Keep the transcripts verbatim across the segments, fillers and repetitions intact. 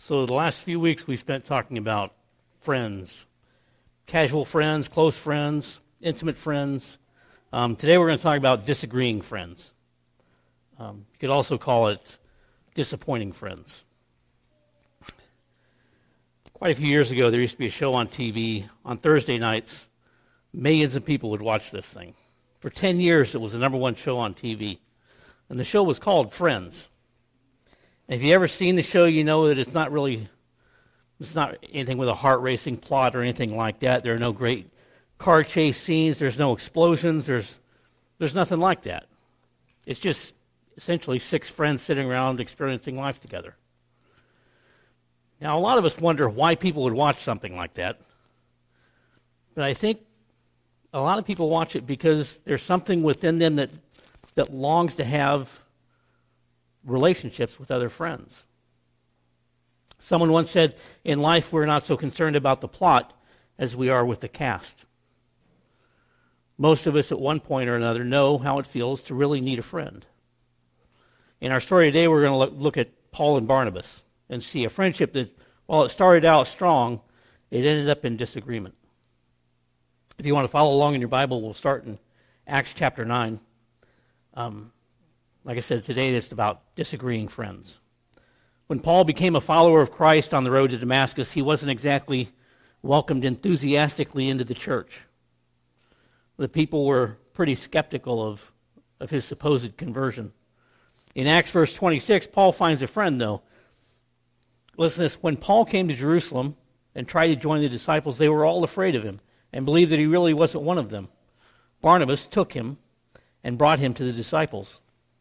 So the last few weeks we spent talking about friends, casual friends, close friends, intimate friends. Um, today we're going to talk about disagreeing friends. Um, you could also call it disappointing friends. Quite a few years ago, there used to be a show on T V on Thursday nights. Millions of people would watch this thing. For ten years, it was the number one show on T V. And the show was called Friends. And if you've ever seen the show, you know that it's not really, it's not anything with a heart-racing plot or anything like that. There are no great car chase scenes. There's no explosions. There's, there's nothing like that. It's just essentially six friends sitting around experiencing life together. Now, a lot of us wonder why people would watch something like that. But I think a lot of people watch it because there's something within them that, that longs to have relationships with other friends. Someone once said, in life we're not so concerned about the plot as we are with the cast. Most of us at one point or another know how it feels to really need a friend. In our story today, we're going to look at Paul and Barnabas and see a friendship that, while it started out strong, it ended up in disagreement. If you want to follow along in your Bible, we'll start in Acts chapter nine. Um, like I said, today it's about disagreeing friends. When Paul became a follower of Christ on the road to Damascus, he wasn't exactly welcomed enthusiastically into the church. The people were pretty skeptical of, of his supposed conversion. In Acts verse twenty-six, Paul finds a friend, though. Listen to this. When Paul came to Jerusalem and tried to join the disciples, they were all afraid of him and believed that he really wasn't one of them. Barnabas took him and brought him to the disciples.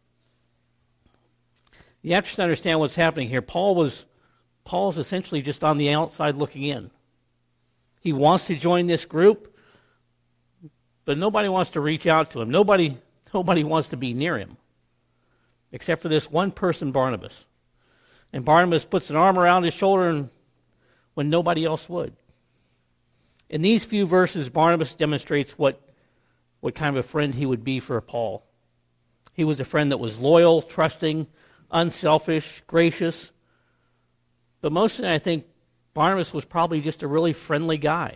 You have to understand what's happening here. Paul was Paul's essentially just on the outside looking in. He wants to join this group, but nobody wants to reach out to him. Nobody, nobody wants to be near him, except for this one person, Barnabas. And Barnabas puts an arm around his shoulder and, when nobody else would. In these few verses, Barnabas demonstrates what, what kind of a friend he would be for Paul. He was a friend that was loyal, trusting, unselfish, gracious. But mostly, I think, Barnabas was probably just a really friendly guy.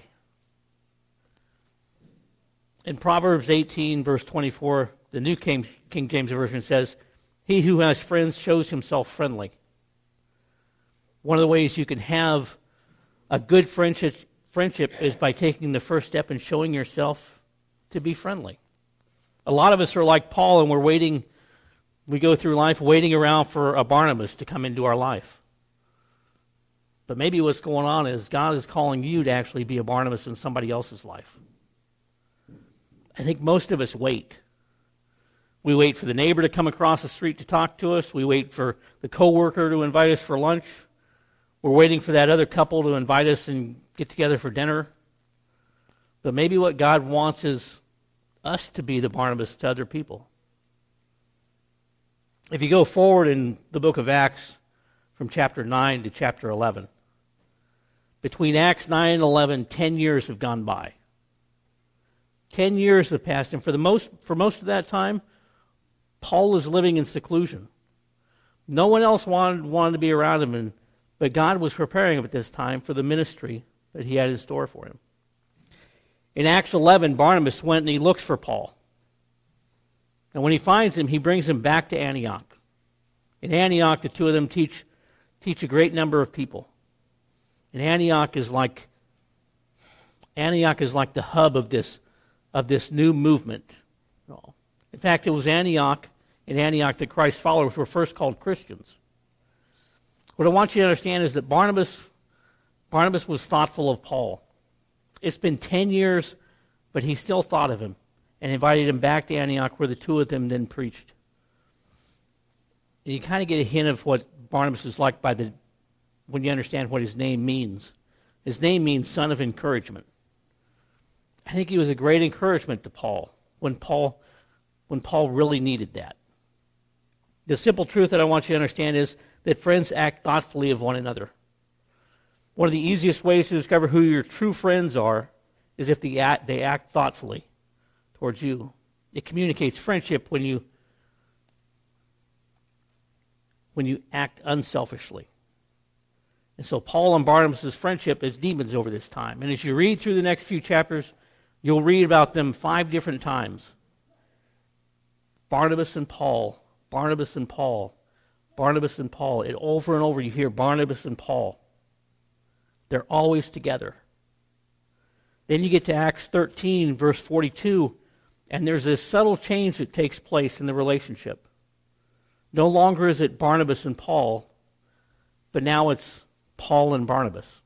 In Proverbs eighteen, verse twenty-four, the New King, King James Version says, "He who has friends shows himself friendly." One of the ways you can have a good friendship, friendship is by taking the first step and showing yourself to be friendly. A lot of us are like Paul, and we're waiting, we go through life waiting around for a Barnabas to come into our life. But maybe what's going on is God is calling you to actually be a Barnabas in somebody else's life. I think most of us wait. We wait for the neighbor to come across the street to talk to us. We wait for the coworker to invite us for lunch. We're waiting for that other couple to invite us and get together for dinner. But maybe what God wants is us to be the Barnabas to other people. If you go forward in the book of Acts from chapter nine to chapter eleven, between Acts nine and eleven, ten years have gone by. Ten years have passed, and for the most for most of that time, Paul is living in seclusion. No one else wanted, wanted to be around him, and, but God was preparing him at this time for the ministry that he had in store for him. In Acts eleven, Barnabas went and he looks for Paul. And when he finds him, he brings him back to Antioch. In Antioch, the two of them teach, teach a great number of people. And Antioch is like Antioch is like the hub of this of this new movement. In fact, it was Antioch, in Antioch, that Christ's followers were first called Christians. What I want you to understand is that Barnabas, Barnabas was thoughtful of Paul. It's been ten years, but he still thought of him and invited him back to Antioch, where the two of them then preached. And you kind of get a hint of what Barnabas is like by the when you understand what his name means. His name means son of encouragement. I think he was a great encouragement to Paul when Paul when Paul really needed that. The simple truth that I want you to understand is that friends act thoughtfully of one another. One of the easiest ways to discover who your true friends are is if they act, they act thoughtfully towards you. It communicates friendship when you when you act unselfishly. And so Paul and Barnabas' friendship is deepens over this time. And as you read through the next few chapters, you'll read about them five different times. Barnabas and Paul, Barnabas and Paul, Barnabas and Paul. And over and over you hear Barnabas and Paul. They're always together. Then you get to Acts thirteen, verse forty-two, and there's this subtle change that takes place in the relationship. No longer is it Barnabas and Paul, but now it's Paul and Barnabas.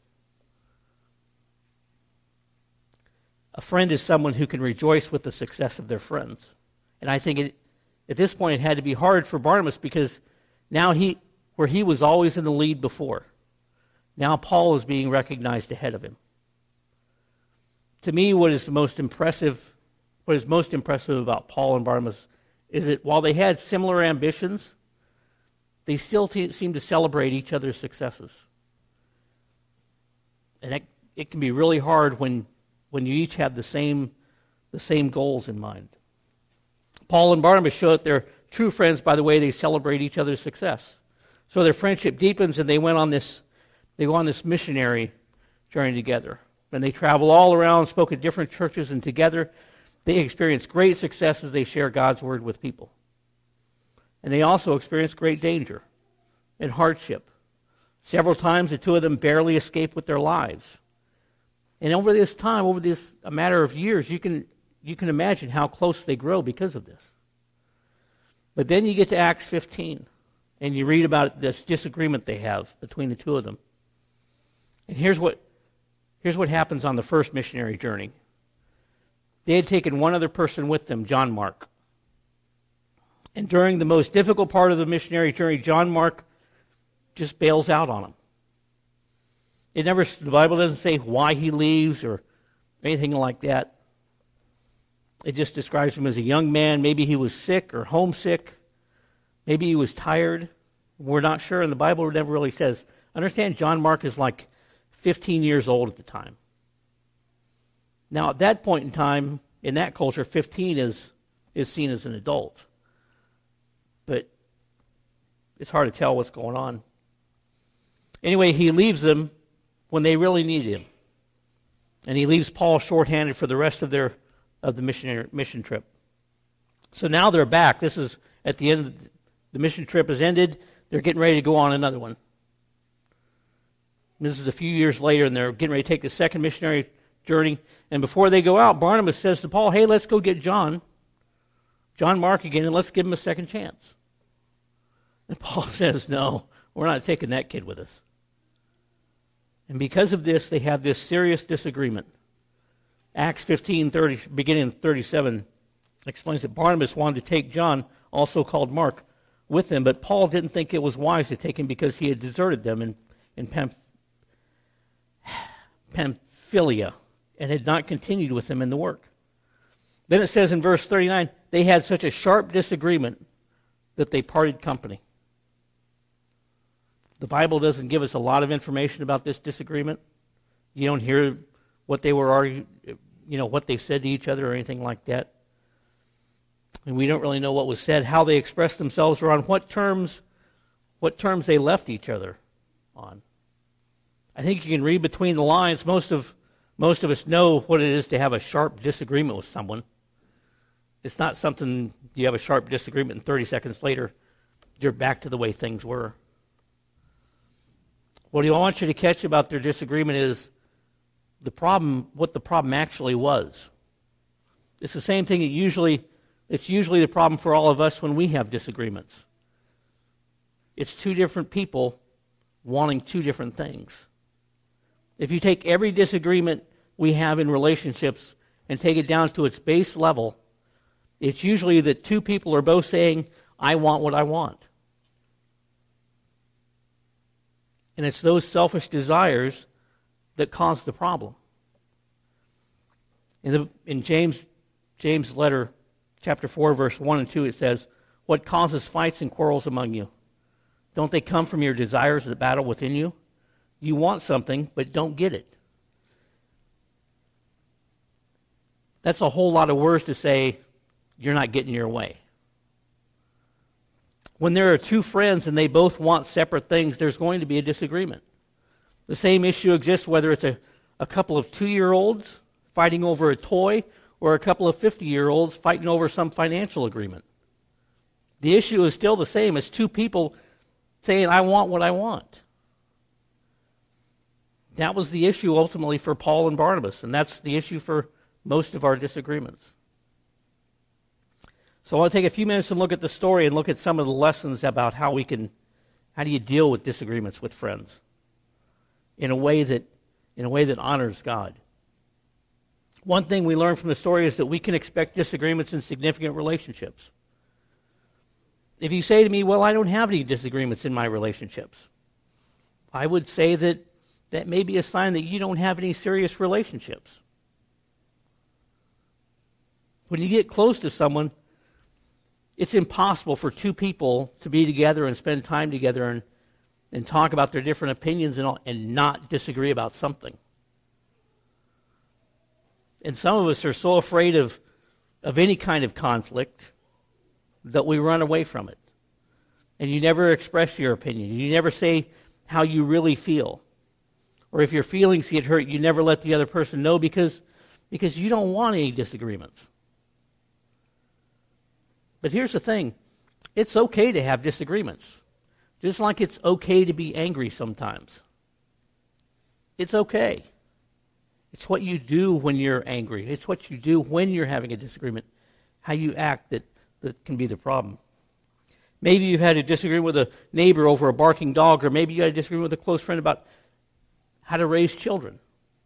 A friend is someone who can rejoice with the success of their friends. And I think it, at this point it had to be hard for Barnabas because now he, where he was always in the lead before, now Paul is being recognized ahead of him. To me, what is the most impressive, what is most impressive about Paul and Barnabas is that while they had similar ambitions, they still t- seem to celebrate each other's successes. And it, it can be really hard when, when you each have the same, the same goals in mind. Paul and Barnabas show that they're true friends by the way they celebrate each other's success. So their friendship deepens, and they went on this, they go on this missionary journey together. And they travel all around, spoke at different churches, and together they experience great success as they share God's word with people. And they also experience great danger and hardship. Several times the two of them barely escape with their lives. And over this time, over this a matter of years, you can you can imagine how close they grow because of this. But then you get to Acts fifteen, and you read about this disagreement they have between the two of them. And here's what here's what happens on the first missionary journey. They had taken one other person with them, John Mark. And during the most difficult part of the missionary journey, John Mark just bails out on them. It never, the Bible doesn't say why he leaves or anything like that. It just describes him as a young man. Maybe he was sick or homesick. Maybe he was tired. We're not sure, and the Bible never really says. Understand, John Mark is like fifteen years old at the time. Now, at that point in time, in that culture, fifteen is, is seen as an adult. But it's hard to tell what's going on. Anyway, he leaves them when they really need him. And he leaves Paul shorthanded for the rest of their of the missionary mission trip. So now they're back. This is at the end of the, the mission trip has ended. They're getting ready to go on another one. This is a few years later, and they're getting ready to take the second missionary journey. And before they go out, Barnabas says to Paul, hey, let's go get John, John Mark again, and let's give him a second chance. And Paul says, no, we're not taking that kid with us. And because of this, they have this serious disagreement. Acts fifteen, thirty, beginning thirty-seven, explains that Barnabas wanted to take John, also called Mark, with him, but Paul didn't think it was wise to take him because he had deserted them in, in Pamph- Pamphylia and had not continued with them in the work. Then it says in verse thirty-nine, they had such a sharp disagreement that they parted company. The Bible doesn't give us a lot of information about this disagreement. You don't hear what they were arguing, you know, what they said to each other or anything like that. And we don't really know what was said, how they expressed themselves, or on what terms, what terms they left each other on. I think you can read between the lines. Most of most of us know what it is to have a sharp disagreement with someone. It's not something you have a sharp disagreement and thirty seconds later you're back to the way things were. What I want you to catch about their disagreement is the problem, what the problem actually was. It's the same thing that usually, it's usually the problem for all of us when we have disagreements. It's two different people wanting two different things. If you take every disagreement we have in relationships and take it down to its base level, it's usually that two people are both saying, I want what I want. And it's those selfish desires that cause the problem. In, the, in James, James' letter, chapter four, verse one and two, it says, what causes fights and quarrels among you? Don't they come from your desires that battle within you? You want something, but don't get it. That's a whole lot of words to say, you're not getting your way. When there are two friends and they both want separate things, there's going to be a disagreement. The same issue exists whether it's a, a couple of two-year-olds fighting over a toy or a couple of fifty-year-olds fighting over some financial agreement. The issue is still the same. It's two people saying, I want what I want. That was the issue ultimately for Paul and Barnabas, and that's the issue for most of our disagreements. So I want to take a few minutes and look at the story and look at some of the lessons about how we can, how do you deal with disagreements with friends in a way that, in a way that honors God. One thing we learn from the story is that we can expect disagreements in significant relationships. If you say to me, well, I don't have any disagreements in my relationships, I would say that that may be a sign that you don't have any serious relationships. When you get close to someone, it's impossible for two people to be together and spend time together and, and talk about their different opinions and, all, and not disagree about something. And some of us are so afraid of, of any kind of conflict that we run away from it. And you never express your opinion. You never say how you really feel. Or if your feelings get hurt, you never let the other person know because, because you don't want any disagreements. But here's the thing. It's okay to have disagreements. Just like it's okay to be angry sometimes. It's okay. It's what you do when you're angry. It's what you do when you're having a disagreement. How you act that, that can be the problem. Maybe you've had a disagreement with a neighbor over a barking dog, or maybe you had a disagreement with a close friend about how to raise children.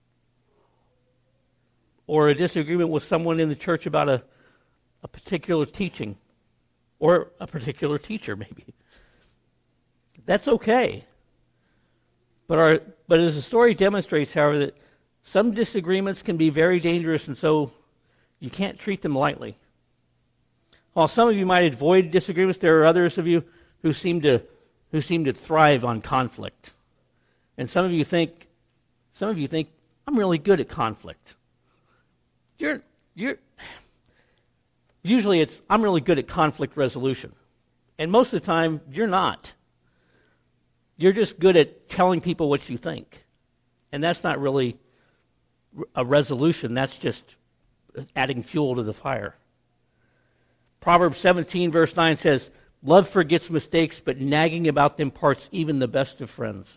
Or a disagreement with someone in the church about a, a particular teaching. Or a particular teacher, maybe. That's okay. But our but as the story demonstrates, however, that some disagreements can be very dangerous, and so you can't treat them lightly. While some of you might avoid disagreements, there are others of you who seem to who seem to thrive on conflict. And some of you think some of you think, I'm really good at conflict. You're you're usually it's I'm really good at conflict resolution. And most of the time you're not. You're just good at telling people what you think. And that's not really a resolution, that's just adding fuel to the fire. Proverbs seventeen verse nine says, love forgets mistakes, but nagging about them parts even the best of friends.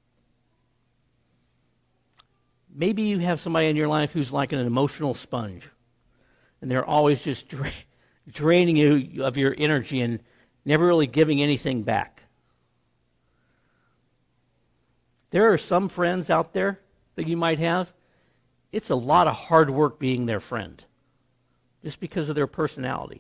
Maybe you have somebody in your life who's like an emotional sponge, and they're always just dra- draining you of your energy and never really giving anything back. There are some friends out there that you might have. It's a lot of hard work being their friend, just because of their personality.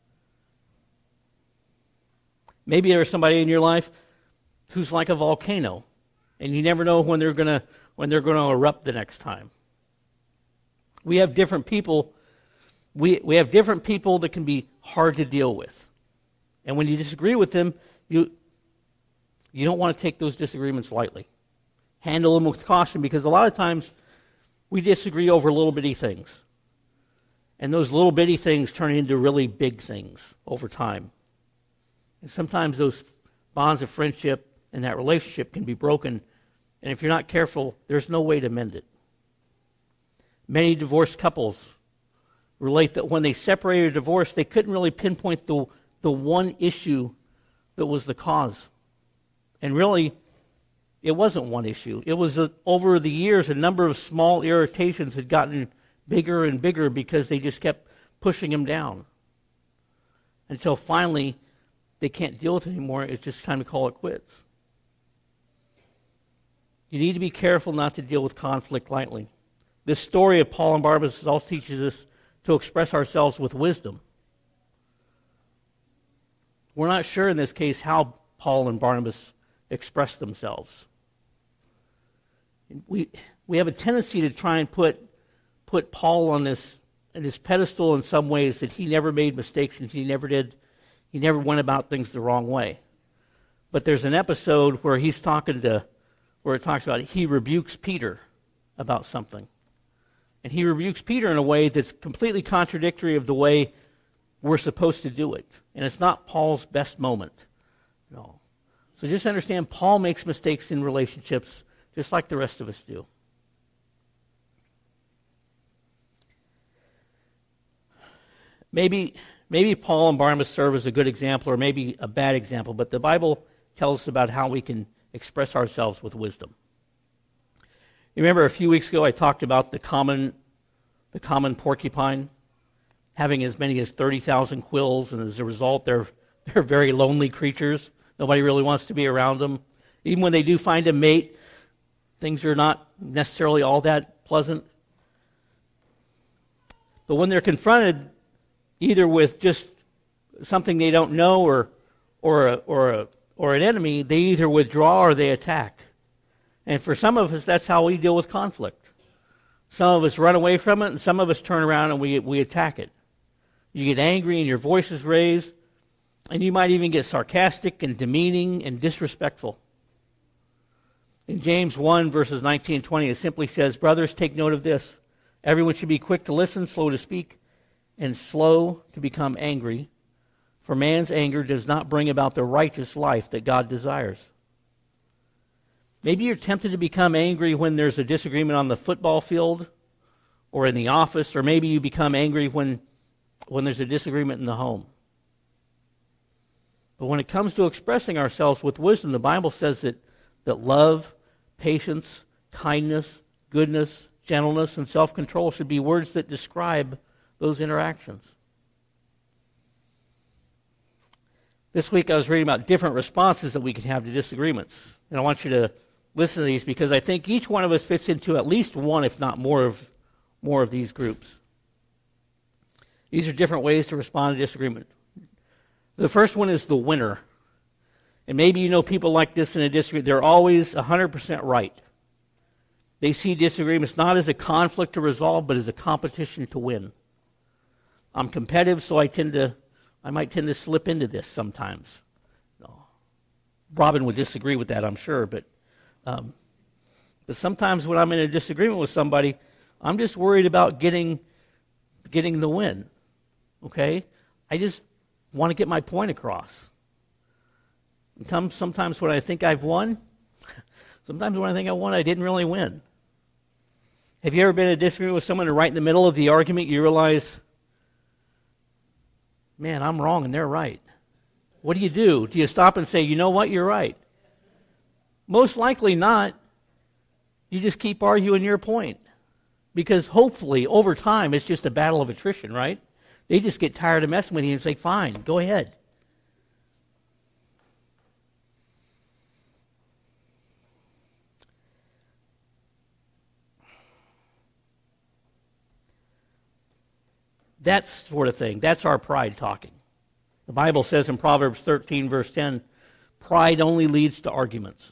Maybe there's somebody in your life who's like a volcano, and you never know when they're gonna when they're going to erupt the next time. We have different people. We we have different people that can be hard to deal with, and when you disagree with them, you you don't want to take those disagreements lightly. Handle them with caution, because a lot of times we disagree over little bitty things, and those little bitty things turn into really big things over time. And sometimes those bonds of friendship and that relationship can be broken, and if you're not careful, there's no way to mend it. Many divorced couples relate that when they separated or divorced, they couldn't really pinpoint the, the one issue that was the cause. And really, it wasn't one issue. It was a, over the years, a number of small irritations had gotten bigger and bigger because they just kept pushing them down. Until finally, they can't deal with it anymore. It's just time to call it quits. You need to be careful not to deal with conflict lightly. This story of Paul and Barnabas also teaches us to express ourselves with wisdom. We're not sure in this case how Paul and Barnabas expressed themselves. We we have a tendency to try and put put Paul on this on this pedestal in some ways, that he never made mistakes and he never did he never went about things the wrong way. But there's an episode where he's talking to where it talks about he rebukes Peter about something. And he rebukes Peter in a way that's completely contradictory of the way we're supposed to do it. And it's not Paul's best moment. No. So just understand, Paul makes mistakes in relationships just like the rest of us do. Maybe, maybe Paul and Barnabas serve as a good example, or maybe a bad example, but the Bible tells us about how we can express ourselves with wisdom. You remember a few weeks ago I talked about the common, the common porcupine having as many as thirty thousand quills, and as a result they're, they're very lonely creatures. Nobody really wants to be around them. Even when they do find a mate, things are not necessarily all that pleasant. But when they're confronted either with just something they don't know or or a, or a, or an enemy, they either withdraw or they attack. And for some of us, that's how we deal with conflict. Some of us run away from it, and some of us turn around and we we attack it. You get angry and your voice is raised, and you might even get sarcastic and demeaning and disrespectful. In James one, verses nineteen and twenty, it simply says, "Brothers, take note of this. Everyone should be quick to listen, slow to speak, and slow to become angry. For man's anger does not bring about the righteous life that God desires." Maybe you're tempted to become angry when there's a disagreement on the football field or in the office, or maybe you become angry when, when there's a disagreement in the home. But when it comes to expressing ourselves with wisdom, the Bible says that, that love, patience, kindness, goodness, gentleness, and self-control should be words that describe those interactions. This week I was reading about different responses that we could have to disagreements. And I want you to listen to these because I think each one of us fits into at least one, if not more of, more of these groups. These are different ways to respond to disagreement. The first one is the winner. And maybe you know people like this in a disagreement. They're always one hundred percent right. They see disagreements not as a conflict to resolve, but as a competition to win. I'm competitive, so I tend to, I might tend to slip into this sometimes. No. Robin would disagree with that, I'm sure, but um, but sometimes when I'm in a disagreement with somebody, I'm just worried about getting getting the win. Okay, I just want to get my point across. And sometimes when I think I've won, sometimes when I think I won, I didn't really win. Have you ever been in a disagreement with someone and right in the middle of the argument you realize, man, I'm wrong and they're right? What do you do? Do you stop and say, you know what, you're right? Most likely not. You just keep arguing your point. Because hopefully, over time, it's just a battle of attrition, right? They just get tired of messing with you and say, fine, go ahead. That sort of thing. That's our pride talking. The Bible says in Proverbs thirteen, verse ten, pride only leads to arguments.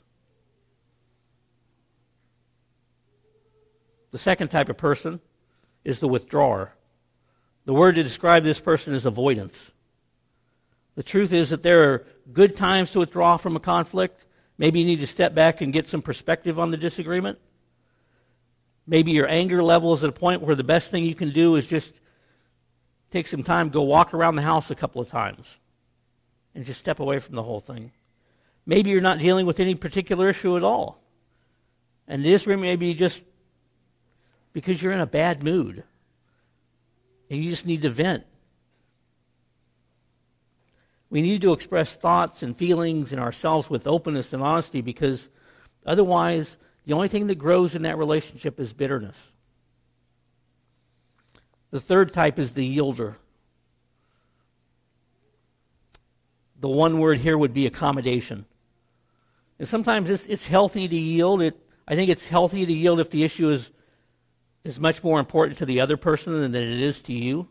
The second type of person is the withdrawer. The word to describe this person is avoidance. The truth is that there are good times to withdraw from a conflict. Maybe you need to step back and get some perspective on the disagreement. Maybe your anger level is at a point where the best thing you can do is just take some time, go walk around the house a couple of times, and just step away from the whole thing. Maybe you're not dealing with any particular issue at all. And this may be just because you're in a bad mood, and you just need to vent. We need to express thoughts and feelings and ourselves with openness and honesty, because otherwise, the only thing that grows in that relationship is bitterness. The third type is the yielder. The one word here would be accommodation. And sometimes it's, it's healthy to yield. It, I think it's healthy to yield if the issue is, is much more important to the other person than it is to you.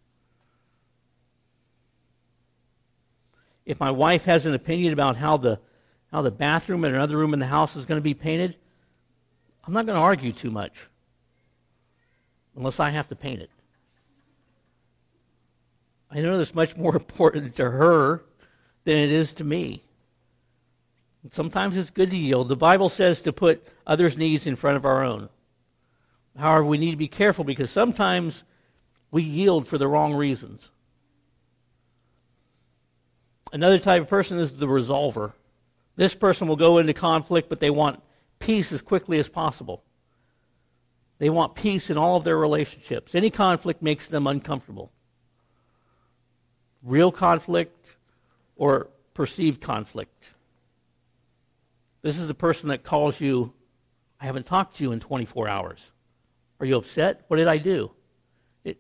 If my wife has an opinion about how the, how the bathroom in another room in the house is going to be painted, I'm not going to argue too much unless I have to paint it. I know it's much more important to her than it is to me. And sometimes it's good to yield. The Bible says to put others' needs in front of our own. However, we need to be careful because sometimes we yield for the wrong reasons. Another type of person is the resolver. This person will go into conflict, but they want peace as quickly as possible. They want peace in all of their relationships. Any conflict makes them uncomfortable. Real conflict or perceived conflict. This is the person that calls you, I haven't talked to you in twenty-four hours. Are you upset? What did I do? It,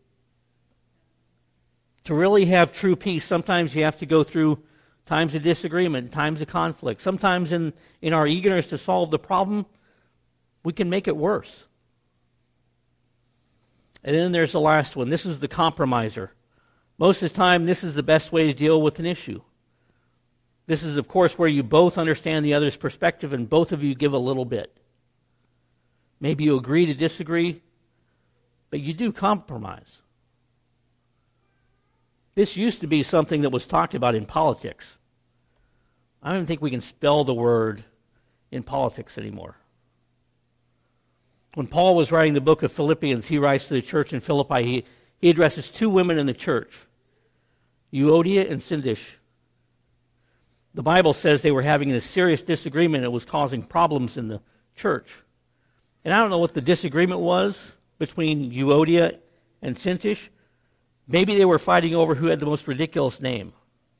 to really have true peace, sometimes you have to go through times of disagreement, times of conflict. Sometimes in, in our eagerness to solve the problem, we can make it worse. And then there's the last one. This is the compromiser. Most of the time, this is the best way to deal with an issue. This is, of course, where you both understand the other's perspective and both of you give a little bit. Maybe you agree to disagree, but you do compromise. This used to be something that was talked about in politics. I don't even think we can spell the word in politics anymore. When Paul was writing the book of Philippians, he writes to the church in Philippi, he, he addresses two women in the church, Euodia and Syntyche. The Bible says they were having a serious disagreement. It was causing problems in the church. And I don't know what the disagreement was between Euodia and Syntyche. Maybe they were fighting over who had the most ridiculous name.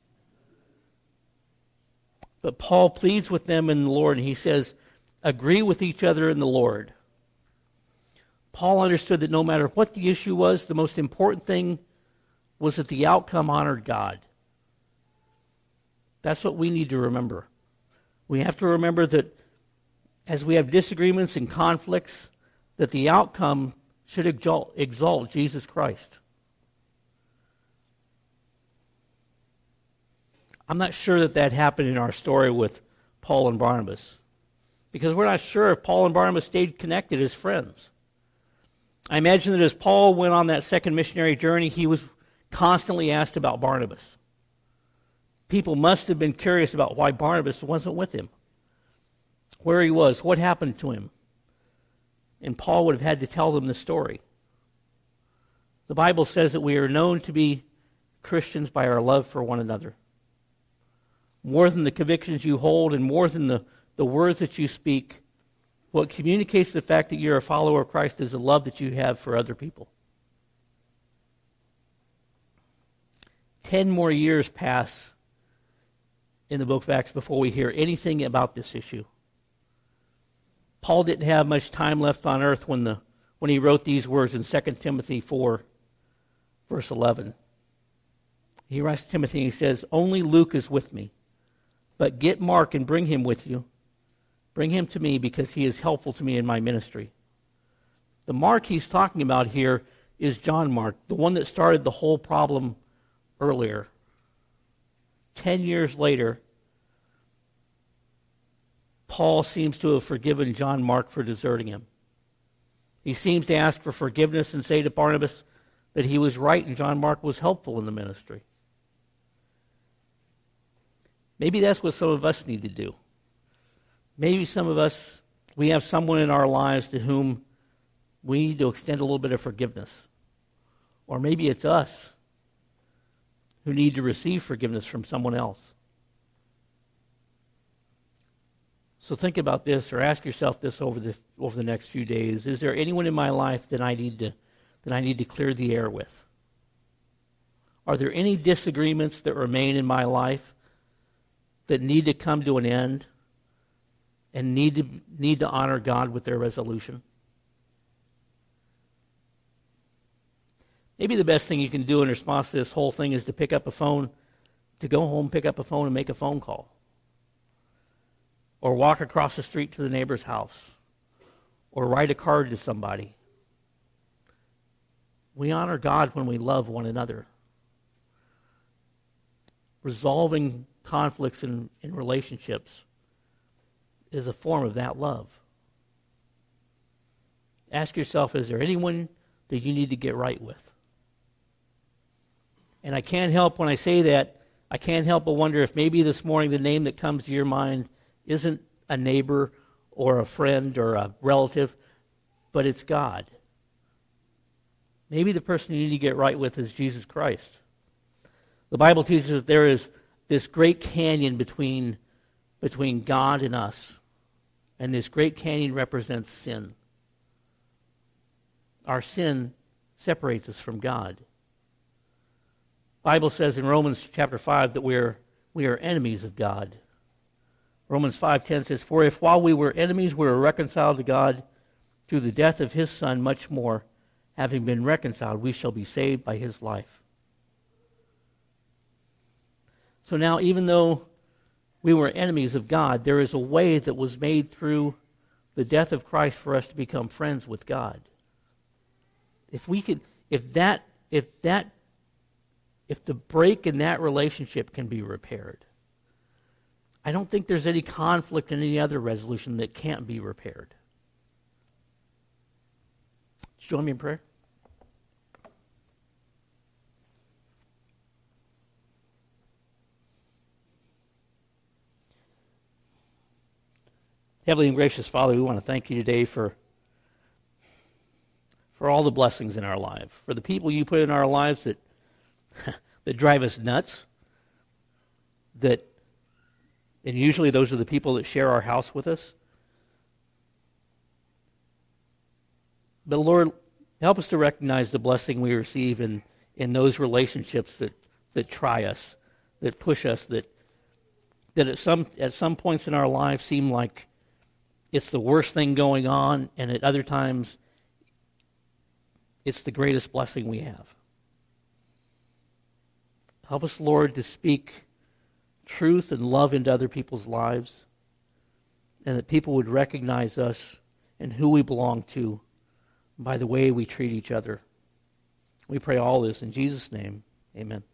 But Paul pleads with them in the Lord, and he says, agree with each other in the Lord. Paul understood that no matter what the issue was, the most important thing was that the outcome honored God. That's what we need to remember. We have to remember that as we have disagreements and conflicts, that the outcome should exalt, exalt Jesus Christ. I'm not sure that that happened in our story with Paul and Barnabas, because we're not sure if Paul and Barnabas stayed connected as friends. I imagine that as Paul went on that second missionary journey, he was constantly asked about Barnabas. People must have been curious about why Barnabas wasn't with him, where he was, what happened to him. And Paul would have had to tell them the story. The Bible says that we are known to be Christians by our love for one another. More than the convictions you hold and more than the, the words that you speak, what communicates the fact that you're a follower of Christ is the love that you have for other people. Ten more years pass in the book of Acts before we hear anything about this issue. Paul didn't have much time left on earth when the when he wrote these words in Second Timothy four, verse eleven. He writes to Timothy and he says, only Luke is with me, but get Mark and bring him with you. Bring him to me because he is helpful to me in my ministry. The Mark he's talking about here is John Mark, the one that started the whole problem earlier. Ten years later, Paul seems to have forgiven John Mark for deserting him. He seems to ask for forgiveness and say to Barnabas that he was right and John Mark was helpful in the ministry. Maybe that's what some of us need to do. Maybe some of us, we have someone in our lives to whom we need to extend a little bit of forgiveness. Or maybe it's us who need to receive forgiveness from someone else. So think about this, or ask yourself this over the over the next few days. Is there anyone in my life that I need to that I need to clear the air with? Are there any disagreements that remain in my life that need to come to an end and need to need to honor God with their resolution? Maybe the best thing you can do in response to this whole thing is to pick up a phone, to go home, pick up a phone, and make a phone call. Or walk across the street to the neighbor's house. Or write a card to somebody. We honor God when we love one another. Resolving conflicts in, in relationships is a form of that love. Ask yourself, is there anyone that you need to get right with? And I can't help when I say that, I can't help but wonder if maybe this morning the name that comes to your mind isn't a neighbor or a friend or a relative, but it's God. Maybe the person you need to get right with is Jesus Christ. The Bible teaches that there is this great canyon between, between God and us. And this great canyon represents sin. Our sin separates us from God. The Bible says in Romans chapter five that we're, we are enemies of God. Romans five ten says, "For if while we were enemies we were reconciled to God through the death of his Son, much more, having been reconciled, we shall be saved by his life." So now, even though we were enemies of God, there is a way that was made through the death of Christ for us to become friends with God. If we could, if that, if that, if the break in that relationship can be repaired, I don't think there's any conflict in any other resolution that can't be repaired. Join me in prayer. Heavenly and gracious Father, we want to thank you today for, for all the blessings in our life, for the people you put in our lives that, that drive us nuts, that, and usually those are the people that share our house with us. But Lord, help us to recognize the blessing we receive in, in those relationships that, that try us, that push us, that, that at some, at some points in our lives seem like it's the worst thing going on, and at other times, it's the greatest blessing we have. Help us, Lord, to speak truth and love into other people's lives, and that people would recognize us and who we belong to by the way we treat each other. We pray all this in Jesus' name. Amen.